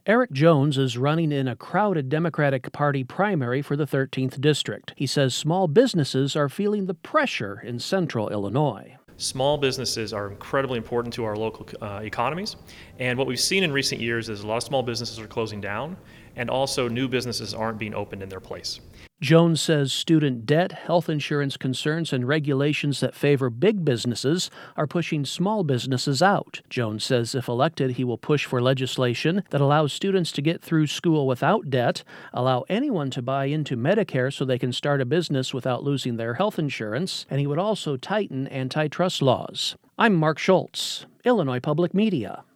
Eric Jones is running in a crowded Democratic Party primary for the 13th District. He says small businesses are feeling the pressure in central Illinois. Small businesses are incredibly important to our local economies, and what we've seen in recent years is a lot of small businesses are closing down, and also new businesses aren't being opened in their place. Jones says student debt, health insurance concerns, and regulations that favor big businesses are pushing small businesses out. Jones says if elected, he will push for legislation that allows students to get through school without debt, allow anyone to buy into Medicare so they can start a business without losing their health insurance, and he would also tighten antitrust laws. I'm Mark Schultz, Illinois Public Media.